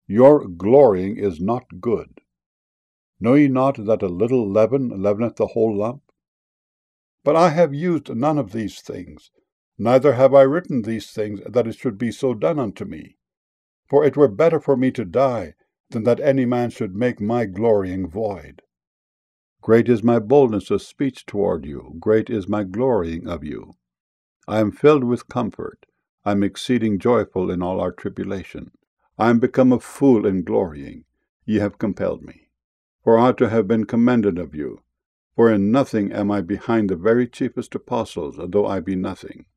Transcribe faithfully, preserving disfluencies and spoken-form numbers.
Your glorying is not good. Know ye not that a little leaven leaveneth the whole lump? But I have used none of these things, neither have I written these things, that it should be so done unto me. For it were better for me to die, than that any man should make my glorying void. Great is my boldness of speech toward you, great is my glorying of you. I am filled with comfort, I am exceeding joyful in all our tribulation. I am become a fool in glorying, ye have compelled me. For I ought to have been commended of you. For in nothing am I behind the very chiefest apostles, though I be nothing.